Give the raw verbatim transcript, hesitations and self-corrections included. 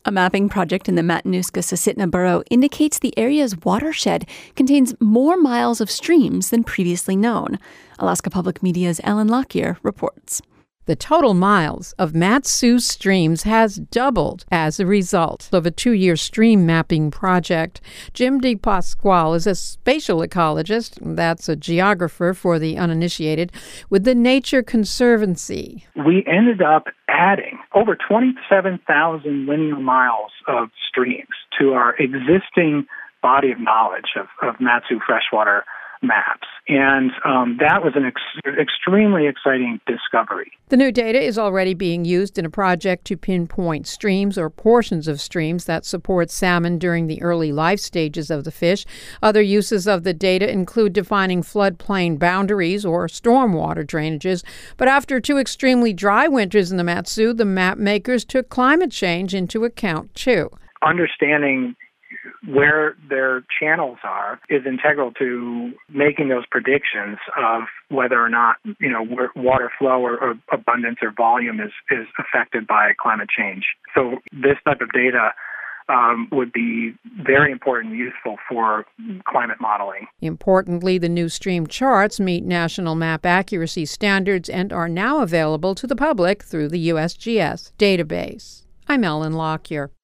A mapping project in the Matanuska-Susitna Borough indicates the area's watershed contains more miles of streams than previously known. Alaska Public Media's Ellen Lockyer reports. The total miles of Mat-Su streams has doubled as a result of a two-year stream mapping project. Jim DePasquale is a spatial ecologist, that's a geographer for the uninitiated, with the Nature Conservancy. We ended up adding over twenty-seven thousand linear miles of streams to our existing body of knowledge of, of Mat-Su freshwater maps. And um, that was an ex- extremely exciting discovery. The new data is already being used in a project to pinpoint streams or portions of streams that support salmon during the early life stages of the fish. Other uses of the data include defining floodplain boundaries or stormwater drainages. But after two extremely dry winters in the Mat-Su, the map makers took climate change into account too. Understanding where their channels are is integral to making those predictions of whether or not, you know, water flow or, or abundance or volume is, is affected by climate change. So this type of data um, would be very important and useful for climate modeling. Importantly, the new stream charts meet national map accuracy standards and are now available to the public through the U S G S database. I'm Ellen Lockyer.